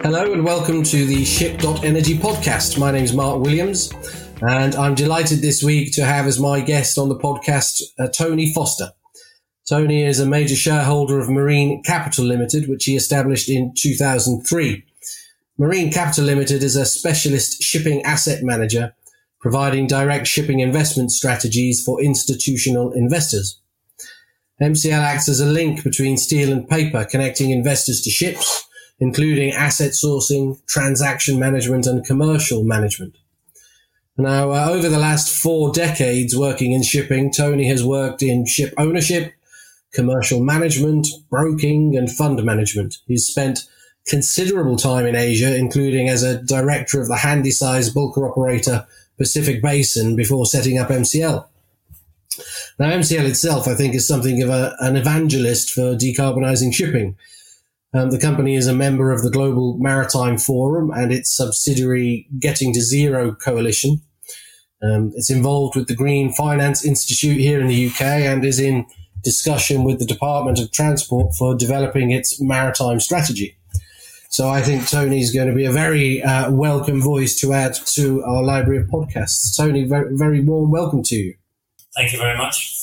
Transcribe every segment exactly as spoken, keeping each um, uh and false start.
Hello and welcome to the Ship dot Energy podcast. My name is Mark Williams and I'm delighted this week to have as my guest on the podcast uh, Tony Foster. Tony is a major shareholder of Marine Capital Limited, which he established in two thousand three. Marine Capital Limited is a specialist shipping asset manager providing direct shipping investment strategies for institutional investors. M C L acts as a link between steel and paper, connecting investors to ships, including asset sourcing, transaction management, and commercial management. Now, uh, over the last four decades working in shipping, Tony has worked in ship ownership, commercial management, broking, and fund management. He's spent considerable time in Asia, including as a director of the handy-size bulker operator Pacific Basin before setting up M C L. Now, M C L itself, I think, is something of a, an evangelist for decarbonizing shipping. Um, the company is a member of the Global Maritime Forum and its subsidiary Getting to Zero Coalition. Um, it's involved with the Green Finance Institute here in the U K and is in discussion with the Department of Transport for developing its maritime strategy. So I think Tony's going to be a very uh, welcome voice to add to our library of podcasts. Tony, very, very warm welcome to you. Thank you very much.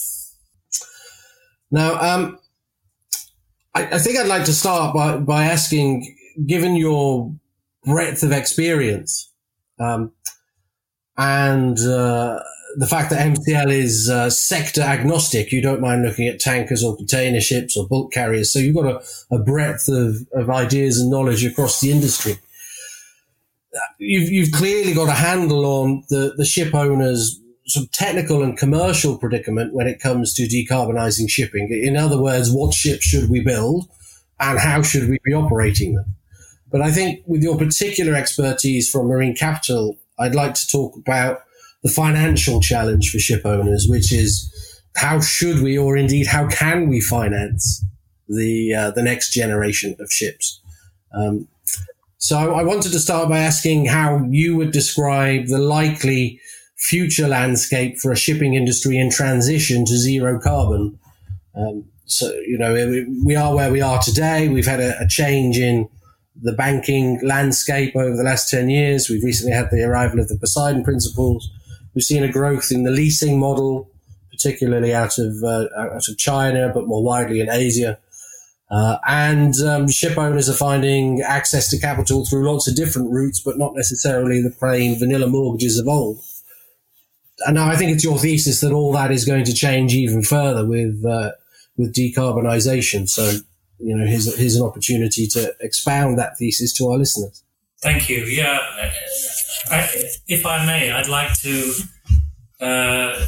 Now, um, I, I think I'd like to start by, by asking, given your breadth of experience um, and uh, the fact that M C L is uh, sector agnostic, you don't mind looking at tankers or container ships or bulk carriers, so you've got a, a breadth of, of ideas and knowledge across the industry. You've, you've clearly got a handle on the, the ship owners' sort of technical and commercial predicament when it comes to decarbonising shipping. In other words, what ships should we build and how should we be operating them? But I think with your particular expertise from Marine Capital, I'd like to talk about the financial challenge for ship owners, which is how should we, or indeed how can we finance the uh, the next generation of ships? Um, so I wanted to start by asking how you would describe the likely future landscape for a shipping industry in transition to zero carbon. Um, so, you know, we are where we are today. We've had a, a change in the banking landscape over the last ten years. We've recently had the arrival of the Poseidon Principles. We've seen a growth in the leasing model, particularly out of uh, out of China, but more widely in Asia. Uh, and um, ship owners are finding access to capital through lots of different routes, but not necessarily the plain vanilla mortgages of old. And now I think it's your thesis that all that is going to change even further with uh, with decarbonisation. So, you know, here's, here's an opportunity to expound that thesis to our listeners. Thank you. Yeah, I, if I may, I'd like to uh,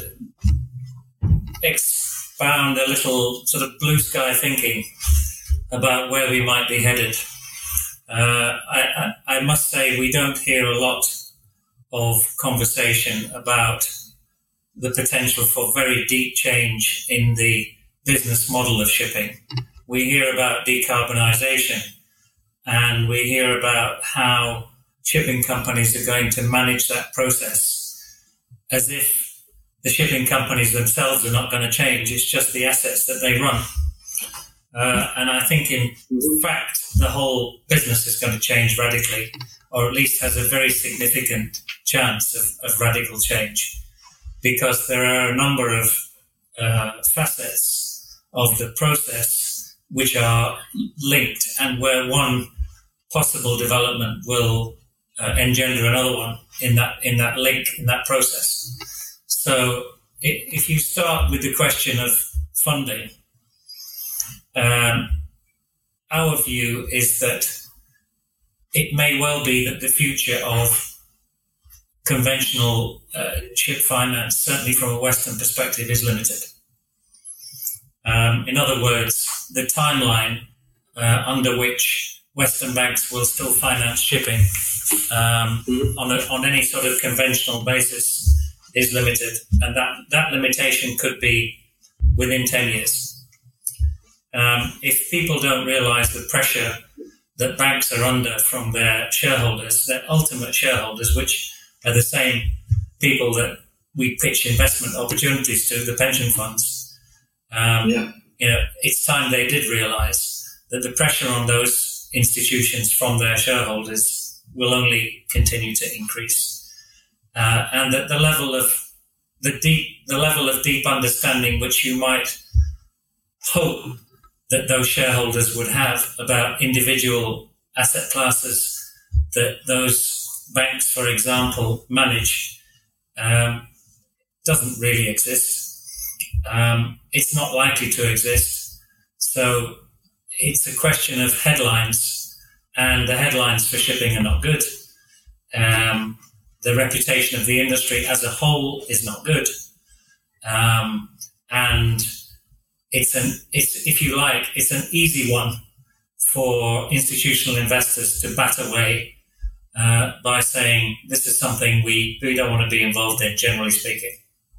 expound a little sort of blue sky thinking about where we might be headed. Uh, I, I, I must say we don't hear a lot of conversation about the potential for very deep change in the business model of shipping. We hear about decarbonisation and we hear about how shipping companies are going to manage that process as if the shipping companies themselves are not going to change. It's just the assets that they run. Uh, and I think, in fact, the whole business is going to change radically, or at least has a very significant chance of, of radical change, because there are a number of uh, facets of the process which are linked and where one possible development will uh, engender another one in that in that link, in that process. So if you start with the question of funding, um, our view is that it may well be that the future of conventional uh, ship finance, certainly from a Western perspective, is limited. Um, in other words, the timeline uh, under which Western banks will still finance shipping um, on, a, on any sort of conventional basis is limited, and that, that limitation could be within ten years. Um, if people don't realise the pressure that banks are under from their shareholders, their ultimate shareholders, which are the same people that we pitch investment opportunities to, the pension funds, um, yeah. you know, it's time they did realise that the pressure on those institutions from their shareholders will only continue to increase, uh, and that the level of the deep the level of deep understanding which you might hope that those shareholders would have about individual asset classes that those banks, for example, manage, um, doesn't really exist. Um, it's not likely to exist. So it's a question of headlines, and the headlines for shipping are not good. Um, the reputation of the industry as a whole is not good. Um, and it's an, it's, if you like, it's an easy one for institutional investors to bat away uh, by saying this is something we, we don't want to be involved in, generally speaking.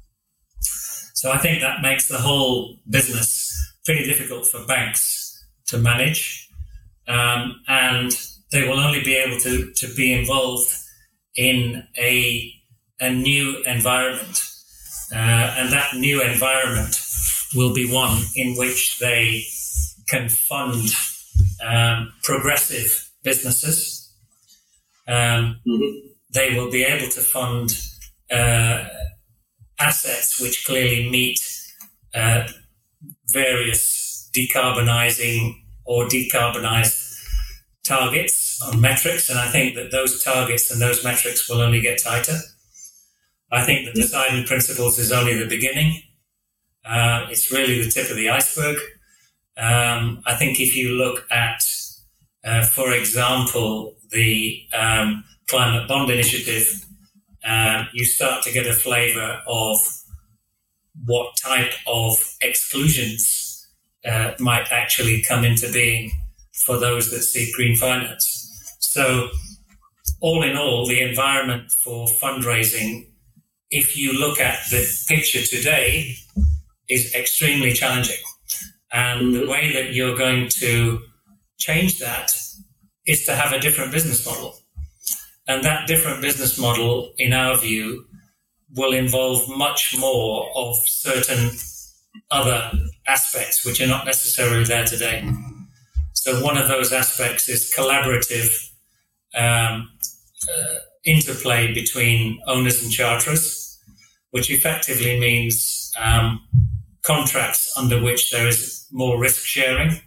So I think that makes the whole business pretty difficult for banks to manage, um, and they will only be able to, to be involved in a, a new environment. Uh, and that new environment will be one in which they can fund um, progressive businesses. Um, mm-hmm. They will be able to fund uh, assets which clearly meet uh, various decarbonizing or decarbonized targets on metrics. And I think that those targets and those metrics will only get tighter. I think that the deciding principles is only the beginning. Uh, it's really the tip of the iceberg. Um, I think if you look at, uh, for example, the um, Climate Bond Initiative, uh, you start to get a flavor of what type of exclusions uh, might actually come into being for those that seek green finance. So all in all, the environment for fundraising, if you look at the picture today, is extremely challenging. And the way that you're going to change that is to have a different business model. And that different business model, in our view, will involve much more of certain other aspects which are not necessarily there today. So one of those aspects is collaborative um, uh, interplay between owners and charterers, which effectively means um, contracts under which there is more risk sharing.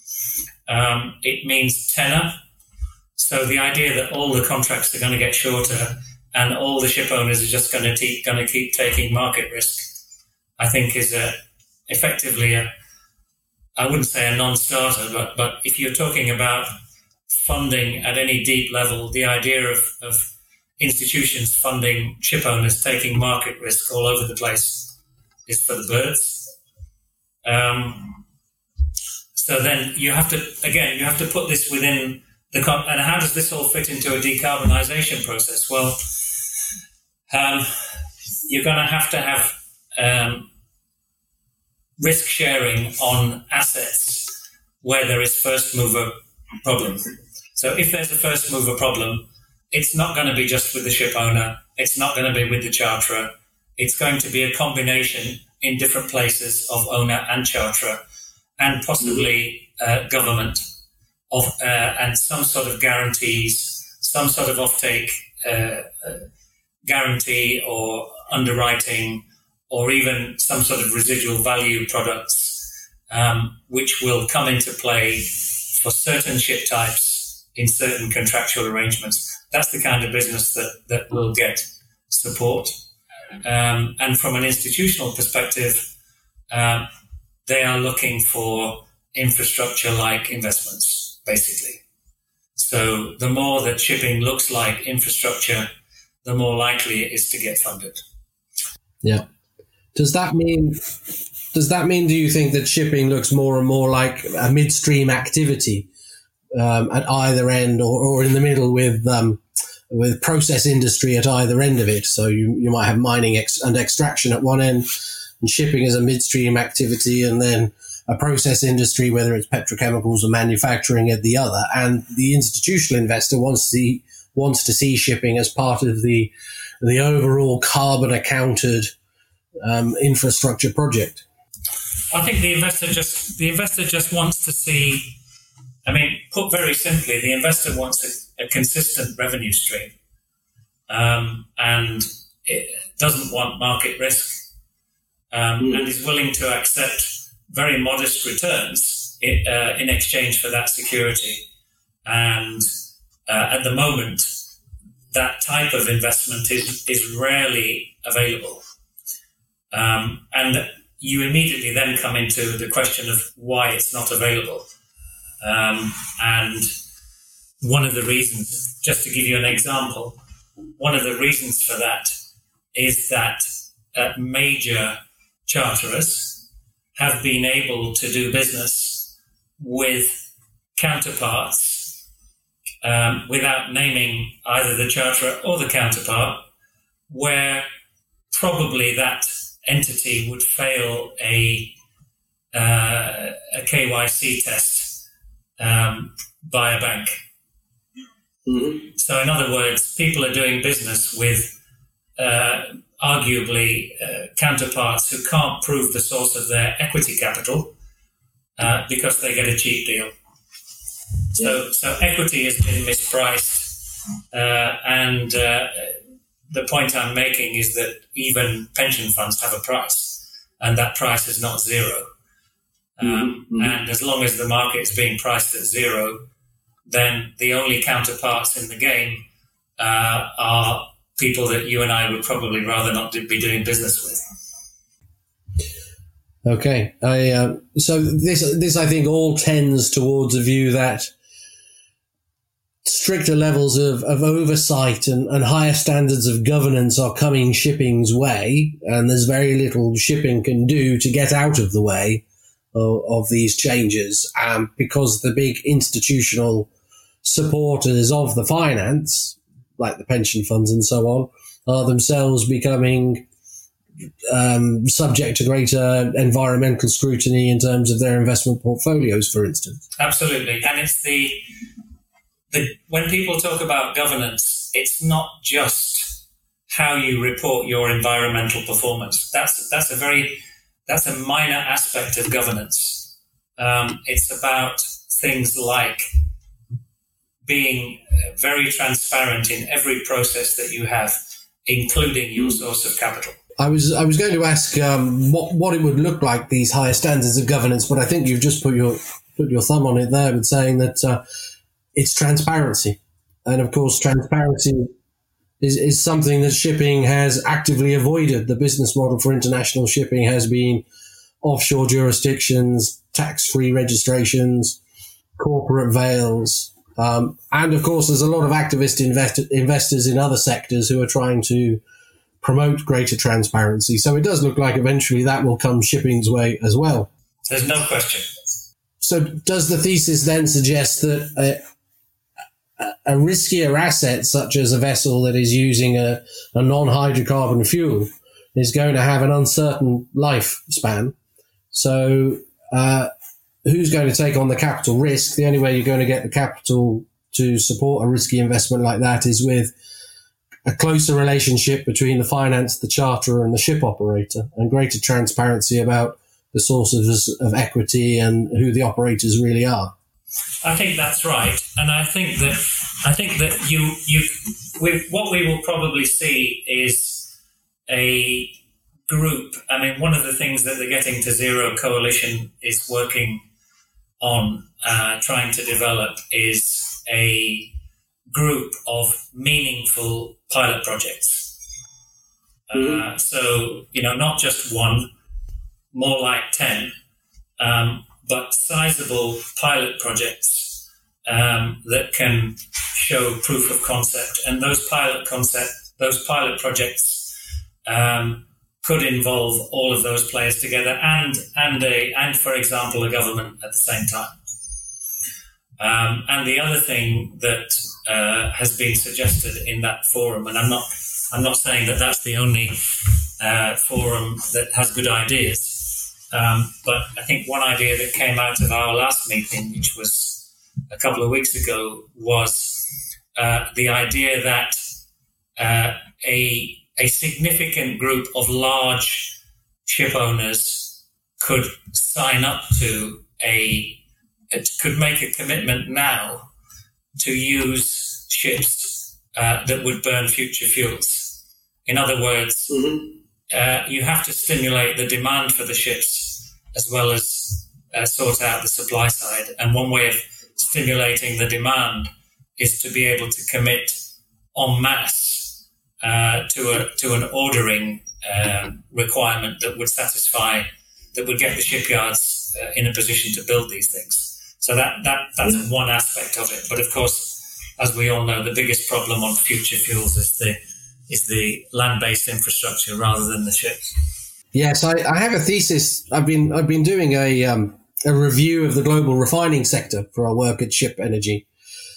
Um, it means tenor. So the idea that all the contracts are going to get shorter and all the ship owners are just going to, te- going to keep taking market risk, I think is a, effectively a, I wouldn't say a non-starter, but, but if you're talking about funding at any deep level, the idea of, of institutions funding ship owners taking market risk all over the place is for the birds. Um, so then you have to, again, you have to put this within the, and how does this all fit into a decarbonisation process? Well, um, you're going to have to have um, risk sharing on assets where there is first mover problem. So if there's a first mover problem, it's not going to be just with the ship owner. It's not going to be with the charterer. It's going to be a combination in different places of owner and charterer, and possibly uh, government of uh, and some sort of guarantees, some sort of offtake uh, uh, guarantee or underwriting, or even some sort of residual value products, um, which will come into play for certain ship types in certain contractual arrangements. That's the kind of business that, that will get support. Um, and from an institutional perspective, um, they are looking for infrastructure-like investments, basically. So the more that shipping looks like infrastructure, the more likely it is to get funded. Yeah. Does that mean, does that mean, do you think that shipping looks more and more like a midstream activity um, at either end, or, or in the middle with um, with process industry at either end of it? So you, you might have mining ex- and extraction at one end, and shipping as a midstream activity, and then a process industry, whether it's petrochemicals or manufacturing, at the other. And the institutional investor wants to see, wants to see shipping as part of the the overall carbon accounted um, infrastructure project. I think the investor just the investor just wants to see I mean, put very simply, the investor wants a, a consistent revenue stream, um, and it doesn't want market risk, um, mm. and is willing to accept very modest returns in, uh, in exchange for that security. And uh, at the moment, that type of investment is, is rarely available. Um, and you immediately then come into the question of why it's not available. Um, and one of the reasons, just to give you an example, one of the reasons for that is that uh, major charterers have been able to do business with counterparts um, without naming either the charterer or the counterpart, where probably that entity would fail a, uh, a K Y C test um, by a bank. Mm-hmm. So in other words, people are doing business with uh, arguably uh, counterparts who can't prove the source of their equity capital uh, because they get a cheap deal. So, so equity has been mispriced, uh, and uh, the point I'm making is that even pension funds have a price, and that price is not zero. Um, mm-hmm. And as long as the market is being priced at zero, then the only counterparts in the game uh, are people that you and I would probably rather not be doing business with. Okay. I, uh, so this, this, I think, all tends towards a view that stricter levels of, of oversight and, and higher standards of governance are coming shipping's way, and there's very little shipping can do to get out of the way of, of these changes, um, because the big institutional supporters of the finance, like the pension funds and so on, are themselves becoming um, subject to greater environmental scrutiny in terms of their investment portfolios, for instance. Absolutely. And it's the, the when people talk about governance, it's not just how you report your environmental performance. That's that's a very that's a minor aspect of governance. Um, it's about things like being very transparent in every process that you have, including your source of capital. I was I was going to ask um, what what it would look like, these higher standards of governance, but I think you've just put your put your thumb on it there with saying that uh, it's transparency, and of course transparency is is something that shipping has actively avoided. The business model for international shipping has been offshore jurisdictions, tax-free registrations, corporate veils. Um, and of course, there's a lot of activist invest- investors in other sectors who are trying to promote greater transparency. So it does look like eventually that will come shipping's way as well. There's no question. So does the thesis then suggest that a, a riskier asset, such as a vessel that is using a, a non-hydrocarbon fuel, is going to have an uncertain lifespan? So uh who's going to take on the capital risk? The only way you're going to get the capital to support a risky investment like that is with a closer relationship between the finance, the charterer, and the ship operator, and greater transparency about the sources of equity and who the operators really are. I think that's right, and I think that I think that you you we, what we will probably see is a group. I mean, one of the things that the Getting to Zero Coalition is working on uh, trying to develop is a group of meaningful pilot projects. Mm-hmm. Uh, so, you know, not just one, more like ten, um, but sizable pilot projects um, that can show proof of concept. And those pilot concept, those pilot projects um, could involve all of those players together, and and a and for example a government at the same time. Um, and the other thing that uh, has been suggested in that forum, and I'm not I'm not saying that that's the only uh, forum that has good ideas, um, but I think one idea that came out of our last meeting, which was a couple of weeks ago, was uh, the idea that uh, a a significant group of large ship owners could sign up to a it could make a commitment now to use ships uh, that would burn future fuels. In other words, mm-hmm. uh, you have to stimulate the demand for the ships as well as uh, sort out the supply side. And one way of stimulating the demand is to be able to commit en masse uh, to a to an ordering uh, requirement that would satisfy, that would get the shipyards uh, in a position to build these things. So that, that that's yeah. one aspect of it. But of course, as we all know, the biggest problem on future fuels is the is the land-based infrastructure rather than the ships. Yes, I, I have a thesis. I've been I've been doing a um, a review of the global refining sector for our work at Ship Energy,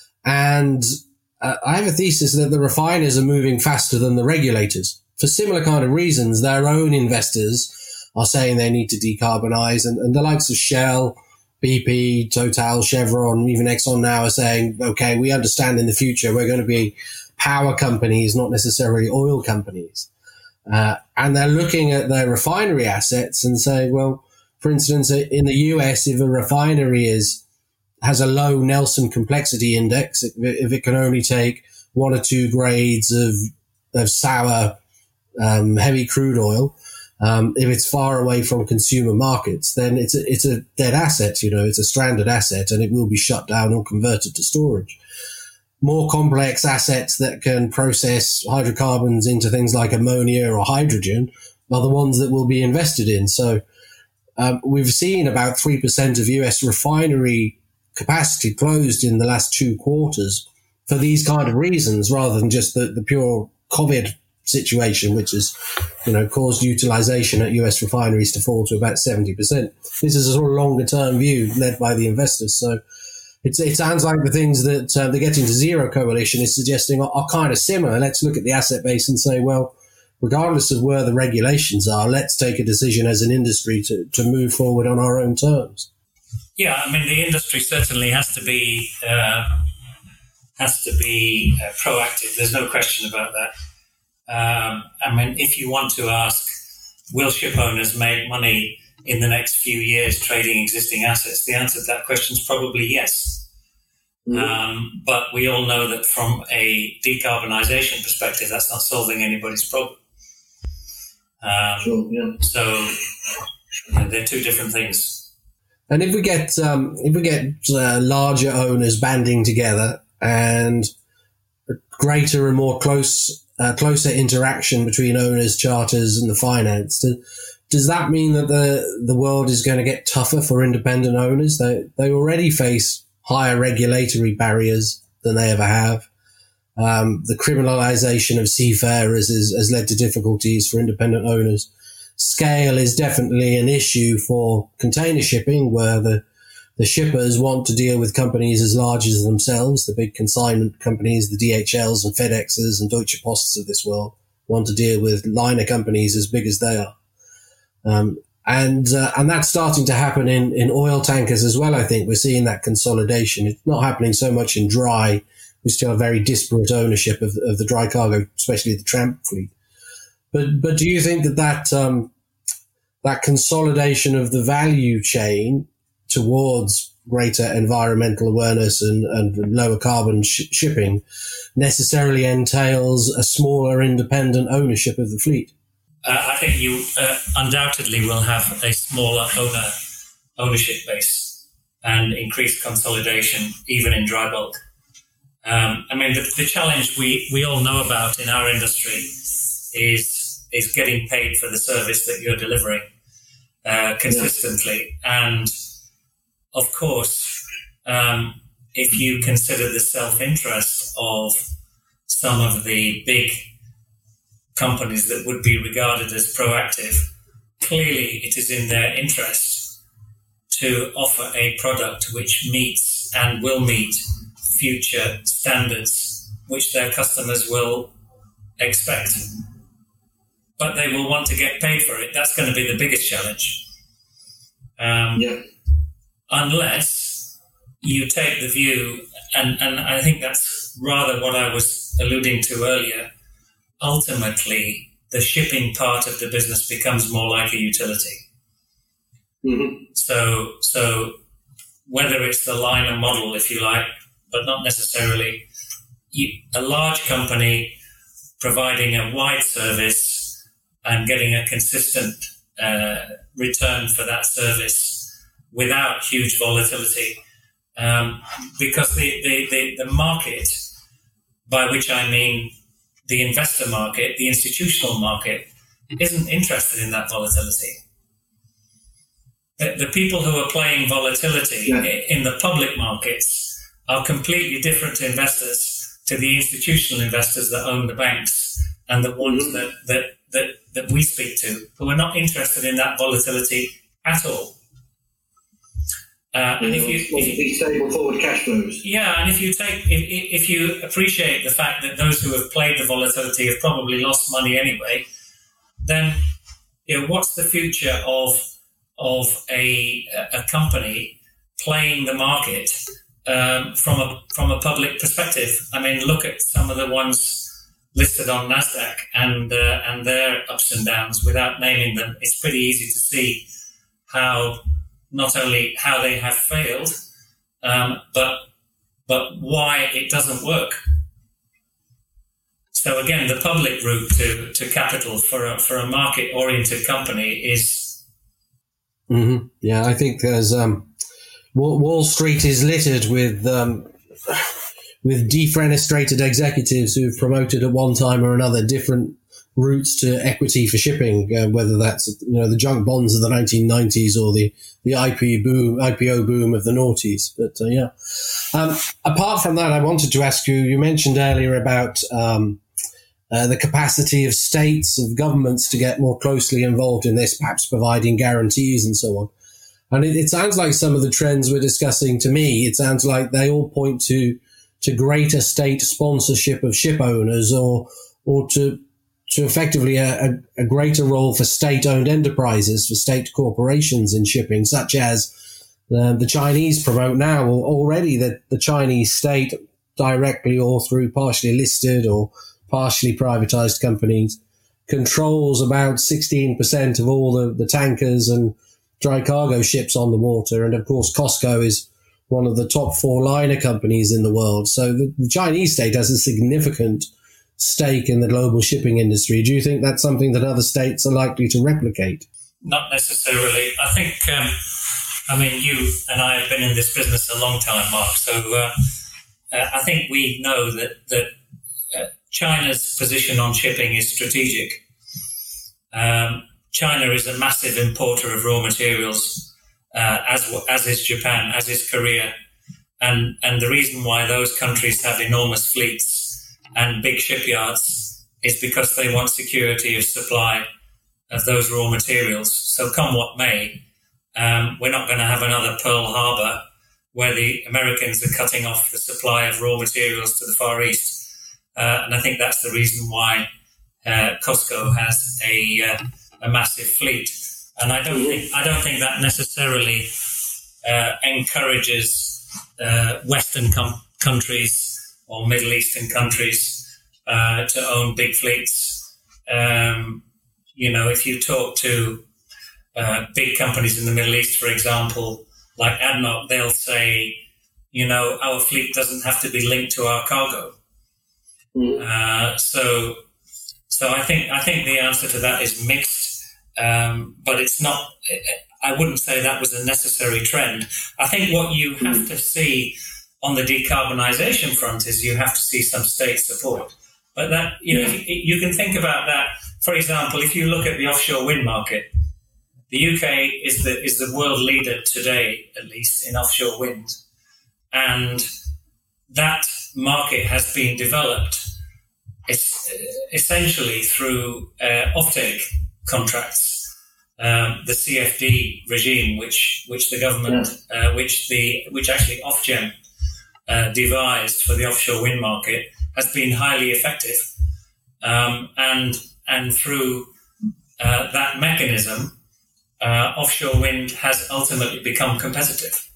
and uh, I have a thesis that the refiners are moving faster than the regulators for similar kind of reasons. Their own investors are saying they need to decarbonize, and, and the likes of Shell, B P, Total, Chevron, even Exxon now are saying, okay, we understand in the future we're going to be power companies, not necessarily oil companies. Uh, and they're looking at their refinery assets and saying, well, for instance, in the U S, if a refinery is has a low Nelson complexity index, if, if it can only take one or two grades of of sour um, heavy crude oil, Um, if it's far away from consumer markets, then it's a, it's a dead asset, you know, it's a stranded asset, and it will be shut down or converted to storage. More complex assets that can process hydrocarbons into things like ammonia or hydrogen are the ones that will be invested in. So um, we've seen about three percent of U S refinery capacity closed in the last two quarters for these kind of reasons, rather than just the, the pure COVID situation, which has, you know, caused utilization at U S refineries to fall to about seventy percent. This is a sort of longer term view led by the investors. So it's, it sounds like the things that uh, the Getting to Zero coalition is suggesting are, are kind of similar. Let's look at the asset base and say, well, regardless of where the regulations are, let's take a decision as an industry to, to move forward on our own terms. Yeah, I mean, the industry certainly has to be, uh, has to be uh, proactive. There's no question about that. Um, I mean, if you want to ask, will ship owners make money in the next few years trading existing assets? The answer to that question is probably yes. Mm. Um, but we all know that from a decarbonisation perspective, that's not solving anybody's problem. Um, sure, yeah. So you know, they're two different things. And if we get um, if we get uh, larger owners banding together and greater and more close Uh, closer interaction between owners, charters, and the finance, does, does that mean that the the world is going to get tougher for independent owners? They they already face higher regulatory barriers than they ever have. Um, the criminalization of seafarers is, has led to difficulties for independent owners. Scale is definitely an issue for container shipping, where the The shippers want to deal with companies as large as themselves. The big consignment companies, the D H Ls and FedExes and Deutsche Posts of this world, want to deal with liner companies as big as they are. Um, and uh, and that's starting to happen in, in oil tankers as well, I think. We're seeing that consolidation. It's not happening so much in dry. We still have very disparate ownership of, of the dry cargo, especially the tramp fleet. But but do you think that that, um, that consolidation of the value chain towards greater environmental awareness and, and lower carbon sh- shipping necessarily entails a smaller independent ownership of the fleet? Uh, I think you uh, undoubtedly will have a smaller owner ownership base and increased consolidation, even in dry bulk. Um, I mean, the, the challenge we, we all know about in our industry is is getting paid for the service that you're delivering uh, consistently. Yeah. And of course, um, if you consider the self-interest of some of the big companies that would be regarded as proactive, clearly it is in their interest to offer a product which meets and will meet future standards which their customers will expect. But they will want to get paid for it. That's going to be the biggest challenge. Um, yeah. Unless you take the view, and, and I think that's rather what I was alluding to earlier, ultimately the shipping part of the business becomes more like a utility. Mm-hmm. So, so whether it's the liner model, if you like, but not necessarily, you, a large company providing a wide service and getting a consistent uh, return for that service without huge volatility. Um, because the, the, the, the market, by which I mean the investor market, the institutional market, isn't interested in that volatility. The, the people who are playing volatility yeah. in the public markets are completely different to investors, to the institutional investors that own the banks and the ones mm-hmm. that, that, that, that we speak to, who are not interested in that volatility at all. Uh, and if you, if you stable forward cash flows, yeah, and if you take, if, if you appreciate the fact that those who have played the volatility have probably lost money anyway, then you know what's the future of of a a company playing the market um, from a from a public perspective? I mean, look at some of the ones listed on NASDAQ and uh, and their ups and downs. Without naming them, it's pretty easy to see how. Not only how they have failed, um, but but why it doesn't work. So again, the public route to, to capital for a, for a market-oriented company is... Mm-hmm. Yeah, I think there's... Um, Wall Street is littered with um, with defenestrated executives who've promoted at one time or another different routes to equity for shipping, uh, whether that's you know the junk bonds of the nineteen nineties or the the I P O boom, I P O boom of the noughties. But uh, yeah, um, apart from that, I wanted to ask you. You mentioned earlier about um, uh, the capacity of states, of governments, to get more closely involved in this, perhaps providing guarantees and so on. And it, it sounds like some of the trends we're discussing. To me, it sounds like they all point to to greater state sponsorship of ship owners, or or to to effectively a, a greater role for state-owned enterprises, for state corporations in shipping, such as uh, the Chinese promote now already that the Chinese state, directly or through partially listed or partially privatized companies, controls about sixteen percent of all the, the tankers and dry cargo ships on the water. And of course, COSCO is one of the top four liner companies in the world. So the, the Chinese state has a significant stake in the global shipping industry. Do you think that's something that other states are likely to replicate? Not necessarily. I think, um, I mean, you and I have been in this business a long time, Mark. So uh, uh, I think we know that, that uh, China's position on shipping is strategic. Um, China is a massive importer of raw materials, uh, as as is Japan, as is Korea. And, and the reason why those countries have enormous fleets and big shipyards is because they want security of supply of those raw materials. So come what may, um, we're not going to have another Pearl Harbor where the Americans are cutting off the supply of raw materials to the Far East. Uh, and I think that's the reason why uh, COSCO has a uh, a massive fleet. And I don't think I don't think that necessarily uh, encourages uh, Western com- countries or Middle Eastern countries uh, to own big fleets. Um, you know, if you talk to uh, big companies in the Middle East, for example, like A D N O C, they'll say, you know, our fleet doesn't have to be linked to our cargo. Mm. Uh, so, so I think I think the answer to that is mixed, um, but it's not. I wouldn't say that was a necessary trend. I think what you have to see on the decarbonisation front is you have to see some state support. But that, you know, you, you can think about that. For example, if you look at the offshore wind market, the U K is the is the world leader today, at least in offshore wind, and that market has been developed essentially through uh, offtake contracts. Um, the C F D regime, which which the government, yeah. uh, which the which actually Ofgem uh, devised for the offshore wind market, has been highly effective, um, and and through uh, that mechanism, uh, offshore wind has ultimately become competitive.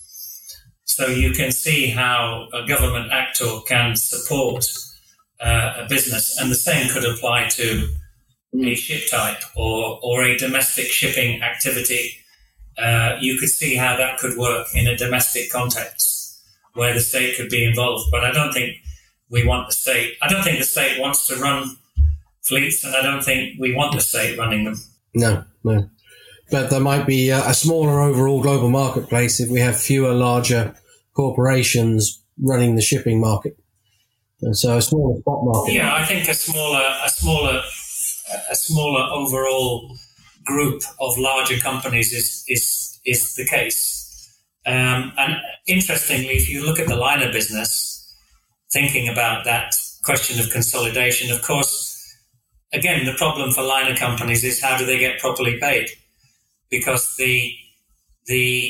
So you can see how a government actor can support uh, a business, and the same could apply to a ship type or or a domestic shipping activity. uh, you could see how that could work in a domestic context where the state could be involved. But I don't think we want the state. I don't think the state wants to run fleets, and I don't think we want the state running them. No, no. But there might be a, a smaller overall global marketplace if we have fewer larger corporations running the shipping market. And so a smaller spot market. Yeah, I think a smaller, a smaller, a smaller overall group of larger companies is is is the case. Um, and interestingly, if you look at the liner business, thinking about that question of consolidation, of course, again, the problem for liner companies is how do they get properly paid? Because the the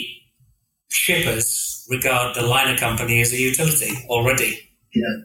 shippers regard the liner company as a utility already. Yeah.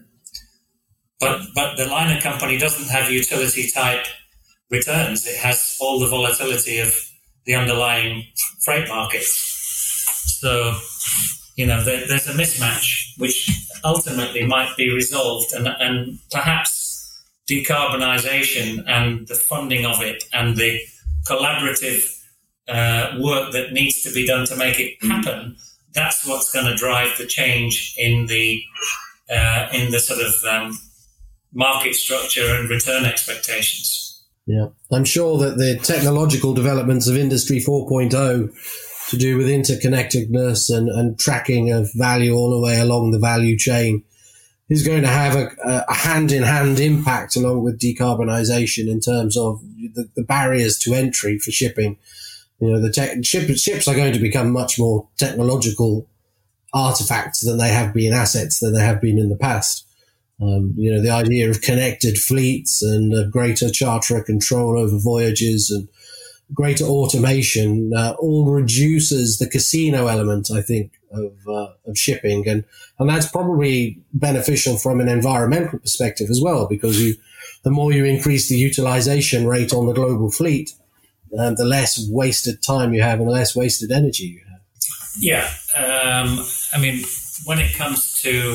But but the liner company doesn't have utility type returns. It has all the volatility of the underlying freight markets. So, you know, there, there's a mismatch which ultimately might be resolved, and and perhaps decarbonisation and the funding of it and the collaborative uh, work that needs to be done to make it happen, that's what's going to drive the change in the uh, in the sort of um, market structure and return expectations. Yeah, I'm sure that the technological developments of Industry four point oh to do with interconnectedness and, and tracking of value all the way along the value chain is going to have a, a hand-in-hand impact along with decarbonisation in terms of the, the barriers to entry for shipping. You know, the tech, ship, ships are going to become much more technological artifacts than they have been, assets than they have been in the past. Um, you know, the idea of connected fleets and uh, greater charterer control over voyages and greater automation uh, all reduces the casino element, I think, of uh, of shipping, and and that's probably beneficial from an environmental perspective as well, because you, the more you increase the utilization rate on the global fleet, uh, the less wasted time you have and the less wasted energy you have. Yeah, um, I mean, when it comes to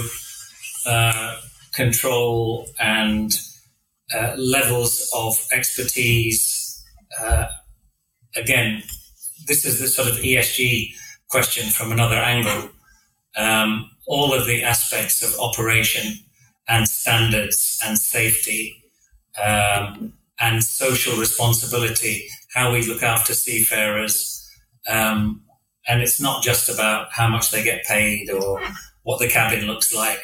uh, control and uh, levels of expertise, uh, again, this is the sort of E S G question from another angle. Um, all of the aspects of operation and standards and safety um, and social responsibility, how we look after seafarers, um, and it's not just about how much they get paid or what the cabin looks like.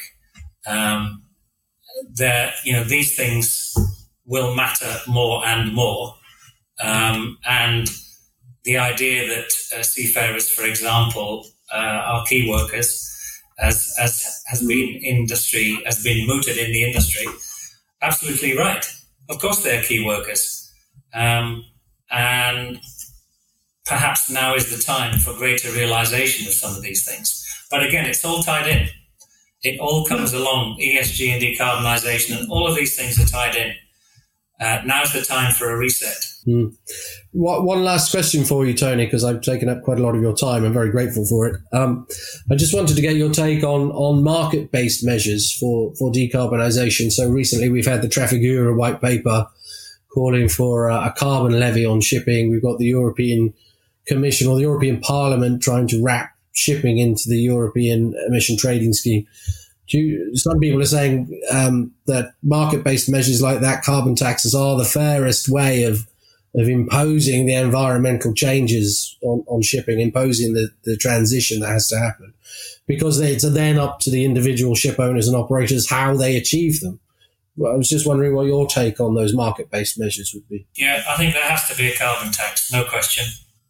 Um, there, you know, these things will matter more and more. Um, and the idea that uh, seafarers, for example, uh, are key workers, as as has been industry has been mooted in the industry, absolutely right. Of course, they're key workers, um, and perhaps now is the time for greater realization of some of these things. But again, it's all tied in. It all comes along. E S G and decarbonisation, and all of these things are tied in. Uh, now's the time for a reset. Mm. What, one last question for you, Tony, because I've taken up quite a lot of your time. I'm very grateful for it. Um, I just wanted to get your take on, on market-based measures for, for decarbonisation. So recently we've had the Trafigura white paper calling for a, a carbon levy on shipping. We've got the European Commission or the European Parliament trying to wrap shipping into the European emission trading scheme. Do you, some people are saying um, that market-based measures like that, carbon taxes, are the fairest way of of imposing the environmental changes on, on shipping, imposing the, the transition that has to happen, because it's then up to the individual ship owners and operators how they achieve them. Well, I was just wondering what your take on those market-based measures would be. Yeah, I think there has to be a carbon tax, no question,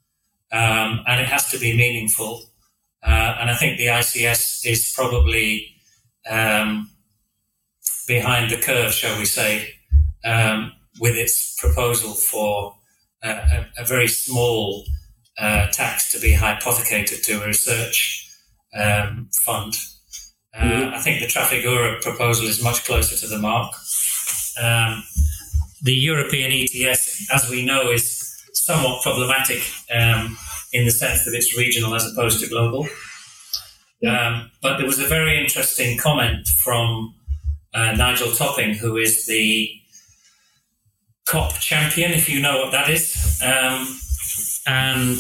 um, and it has to be meaningful. Uh, and I think the I C S is probably Um, behind the curve, shall we say, um, with its proposal for uh, a, a very small uh, tax to be hypothecated to a research um, fund. Uh, mm-hmm. I think the Trafigura proposal is much closer to the mark. Um, the European E T S, as we know, is somewhat problematic um, in the sense that it's regional as opposed to global. Um, but there was a very interesting comment from uh, Nigel Topping, who is the COP champion, if you know what that is. Um, and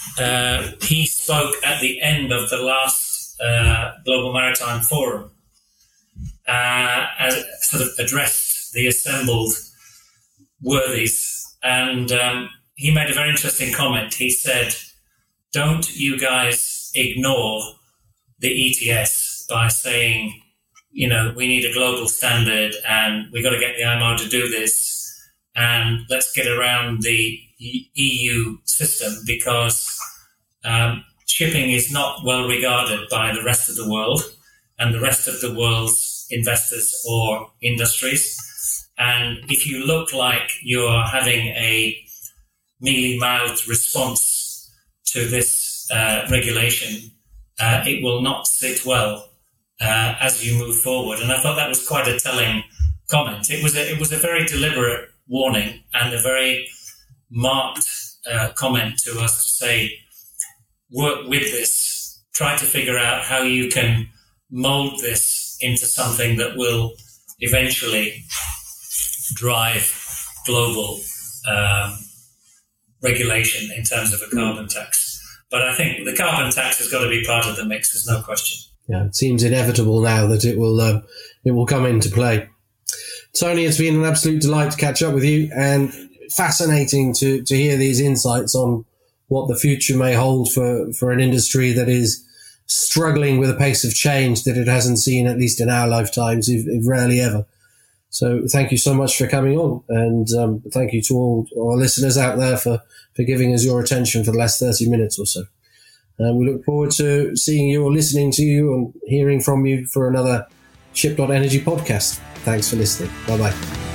uh, he spoke at the end of the last uh, Global Maritime Forum, uh, as sort of addressed the assembled worthies, and um, he made a very interesting comment. He said, "Don't you guys ignore the E T S by saying, you know, we need a global standard and we got to get the I M O to do this, and let's get around the E U system, because um, shipping is not well regarded by the rest of the world and the rest of the world's investors or industries. And if you look like you're having a mealy-mouthed response to this uh, regulation, uh, it will not sit well uh, as you move forward." And I thought that was quite a telling comment. It was a, it was a very deliberate warning and a very marked uh, comment to us to say, work with this, try to figure out how you can mold this into something that will eventually drive global um, regulation in terms of a carbon tax. But I think the carbon tax has got to be part of the mix, there's no question. Yeah, it seems inevitable now that it will um, it will come into play. Tony, it's been an absolute delight to catch up with you, and fascinating to, to hear these insights on what the future may hold for, for an industry that is struggling with a pace of change that it hasn't seen, at least in our lifetimes, if, if rarely ever. So thank you so much for coming on, and um, thank you to all our listeners out there for, for giving us your attention for the last thirty minutes or so. And we look forward to seeing you or listening to you and hearing from you for another Ship dot Energy podcast. Thanks for listening. Bye-bye.